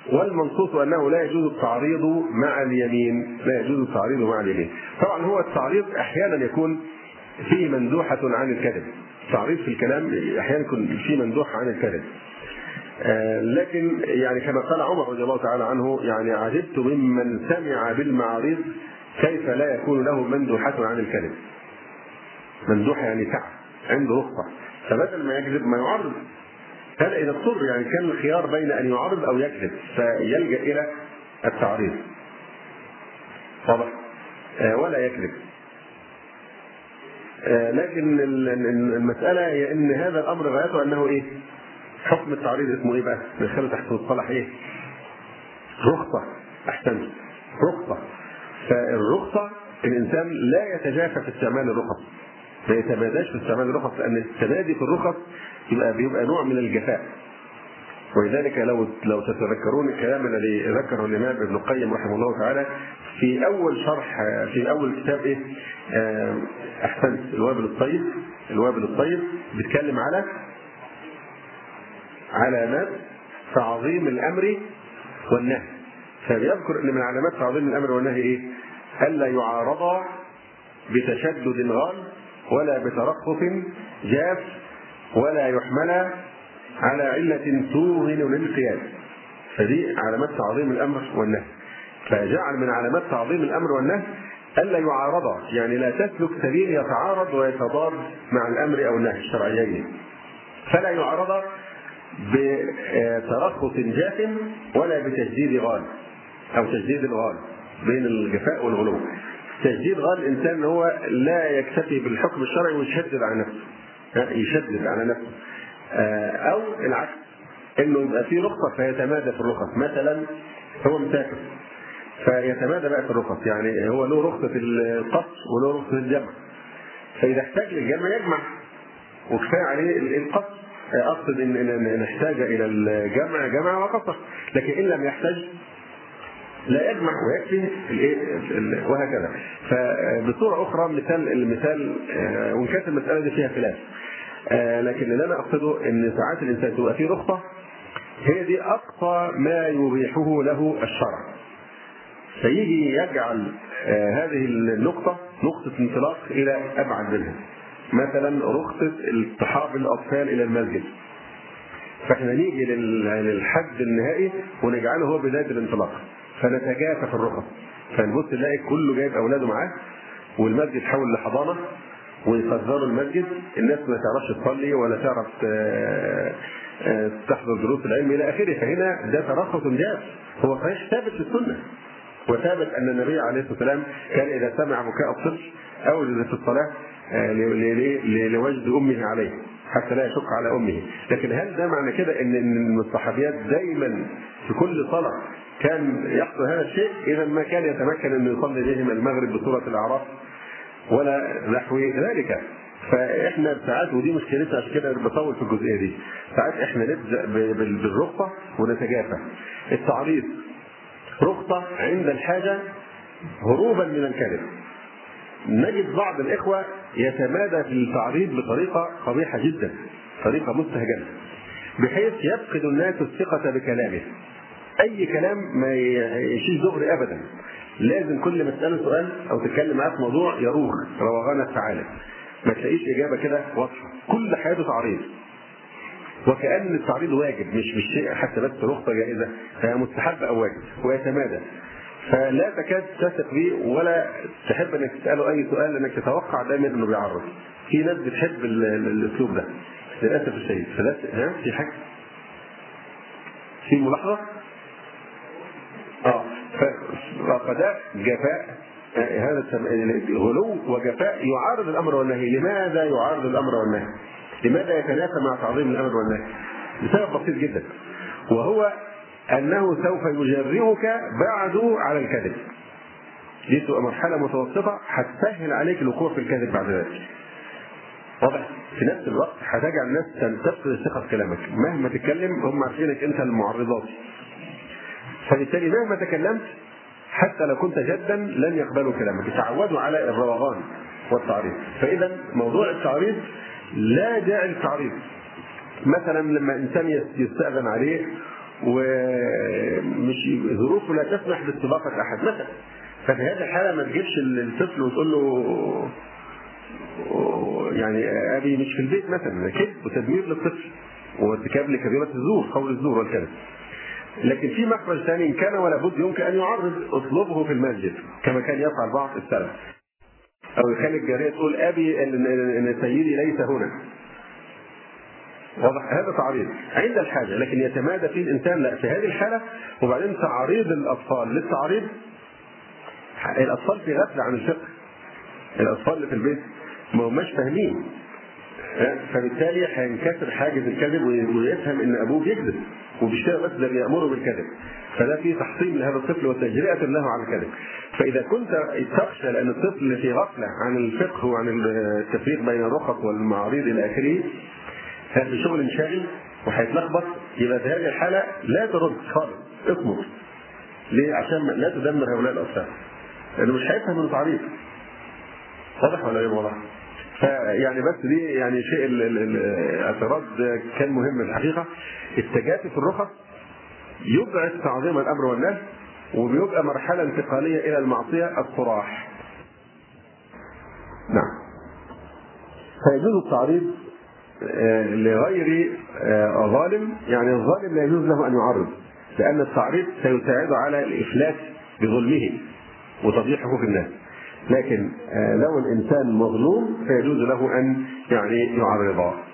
والمنصوص أنه لا يجوز التعريض مع اليمين، لا يجوز التعريض مع اليمين. طبعا هو التعريض أحيانا يكون فيه مندوحة عن الكذب، التعريض في الكلام أحيانا يكون فيه مندوحة عن الكذب. لكن يعني كما قال عمر رضي الله تعالى عنه يعني عجبت ممن سمع بالمعاريض كيف لا يكون له مندوحة عن الكذب. مندوحة يعني سعة، عنده رخصة، فبدل ما يكذب ما يعرض. هذا إذا اضطر، يعني كان الخيار بين أن يعرض أو يكذب فيلجأ إلى التعريض، واضح؟ ولا يكذب. لكن المسألة هي أن هذا الأمر غايته أنه إيه؟ حكم التعريض اسمه إيه بقى؟ ندخله تحت مصطلح إيه؟ رخصة. أحسنت، رخصة. فالرخصة الإنسان لا يتجافى في استعمال الرخص، ما يتماداش في استعمال الرخص، لأن التمادي في الرخص بيبقى نوع من الجفاء. ولذلك لو تتذكرون الكلام الذي ذكره الإمام ابن القيم رحمه الله تعالى في أول شرح في أول كتاب إيه؟ أحسنت، الوابل الطيب بيتكلم على علامات تعظيم الأمر والنهي. فبيذكر أن من علامات تعظيم الأمر والنهي إيه؟ ألا يعارض بتشدد غال ولا بترخص جاف ولا يحمل على علة توهن للقياس. فدي علامات تعظيم الأمر والنهي. فجعل من علامات تعظيم الأمر والنهي ألا يعارض، يعني لا تسلك سبيل يتعارض ويتضاد مع الأمر أو النهي الشرعيين. فلا يعارض بترخص جاف ولا بتجديد غال أو تجديد الغال، بين الجفاء والغلو. تجديد غال الإنسان هو لا يكتفي بالحكم الشرعي ويشدد على نفسه، يشدد على نفسه، أو العكس، إنه يبقى فيه رخصة فيتمادى في الرخص. مثلا هو مسافر فيتمادى بقى في الرخص، يعني هو له رخصة القصر وله رخصة الجمع، فإذا احتاج للجمع يجمع وكفاية عليه القصر. أقصد إن احتاج إلى الجمع جمع وقصر، لكن إن لم يحتاج لا يجمع ويكفي وهكذا. فبصورة أخرى المثال وإن كانت المسألة دي فيها خلاف، لكن اللي أنا أقصده إن ساعات الإنسان تبقى فيه رخصة هي دي أقصى ما يبيحه له الشرع، فيجي يجعل هذه النقطة نقطة انطلاق إلى أبعد منها. مثلا رخصة اصطحاب الأطفال إلى المسجد، فإحنا نيجي للحد النهائي ونجعله هو بداية الانطلاق، فنتجافى في الرخص، فنبص نلاقي كله جايب أولاده معاه والمسجد حول لحضانة ويقدروا المسجد، الناس ما تعرفش تصلي ولا تعرف تحضر دروس العلم إلى آخره. فهنا ده ترخص جاف، هو صحيح ثابت في السنة، وثابت أن النبي عليه الصلاة والسلام كان إذا سمع بكاء الطفل أوجد في الصلاة لوجد أمه عليه حتى لا يشق على أمه. لكن هل ده معنى كده أن الصحابيات دايما في كل صلاة كان يحصل هذا الشيء؟ إذا ما كان يتمكن أن يصلي بهم المغرب بسورة الأعراف ولا نحو ذلك. فإحنا ساعات، ودي مشكلتنا عشان كده بطول في الجزئية دي، ساعات إحنا نبدأ بالرخصة ونتجافى. التعريض رخصة عند الحاجة هروبا من الكذب. نجد بعض الإخوة يتمادى في التعريض بطريقة قبيحة جدا، طريقة مستهجنة، بحيث يفقد الناس الثقة بكلامه. أي كلام ما يشيش دغري أبدا، لازم كل ما تسأله سؤال أو تتكلم معاه في موضوع يروغ روغان الثعالب، ما تلاقيش إجابة كده واضحة، كل حياته تعريض، وكأن التعريض واجب، مش شيء حتى بس رخصة جائزة، هي مستحب أو واجب، ويتمادى. فلا تكاد تثق به ولا تحب انك تساله اي سؤال لانك تتوقع دايما انه بيعرض. في ناس بتحب الاسلوب ده للاسف الشديد. فده في حاجه في ملاحظه فده جفاء، هذا غلو وجفاء يعارض الامر والنهي. لماذا يعارض الامر والنهي؟ لماذا يتنافى مع تعظيم الامر والنهي؟ بسبب بسيط جدا، وهو أنه سوف يجرئك بعده على الكذب. دي تبقى مرحلة متوسطة هتسهل عليك الوقوع في الكذب بعد ذلك. واضح؟ في نفس الوقت هتجعل الناس تفقد الثقة في كلامك، مهما تتكلم هم عارفينك أنت المعرضات، فبالتالي مهما تكلمت حتى لو كنت جدا لن يقبلوا كلامك، يتعودوا على الروغان والتعريض. فإذا موضوع التعريض لا داعي للتعريض. مثلا لما إنسان يستأذن عليه ومش ظروفه لا تسمح باستضافه احد مثلا. ففي هذه الحاله ما تجيبش الطفل وتقول له يعني ابي مش في البيت مثلا، كذب وتدمير للطفل وارتكاب لكبيره الزور، قول الزور والكذب. لكن في مخرج ثاني، ان كان ولا بد يمكن ان يعرض، اطلبه في المسجد كما كان يفعل بعض السلف، او يخلي الجاريه تقول ابي ان سيدي ليس هنا. واضح؟ هذا تعريض عند الحاجه، لكن يتمادى فيه الانسان لا، في هذه الحاله. وبعدين تعريض الاطفال للتعريض، الاطفال في غفله عن الفقه، الاطفال اللي في البيت ما هماش فاهمين، فبالتالي هينكسر حاجز الكذب ويفهم ان ابوه بيكذب وبيشتغل، بس ده بيامره بالكذب، فده في تحصين لهذا الطفل وتجرئه له على الكذب. فاذا كنت تخشى لان الطفل في غفله عن الفقه وعن التفريق بين الرخص والمعاريض الى اخره، في شغل شاغل وهيتلخبط، يبقى في هذه الحاله لا ترد خالص، اصمت. ليه؟ عشان لا تدمر هؤلاء الاطفال، لانه مش هيفهم من تعريض. واضح ولا غير واضح؟ فيعني بس دي يعني شيء الاعتراض كان مهم الحقيقه. التجافي في الرخص يبعد تعظيم الامر والنهي، وبيبقى مرحله انتقاليه الى المعصيه الصراح. نعم. فيجوز التعريض لغير ظالم، يعني الظالم لا يجوز له ان يعرض، لان التعريض سيساعد على الافلاس بظلمه وتضييع حقوق الناس. لكن لو الانسان مظلوم فيجوز له ان يعني يعرضه.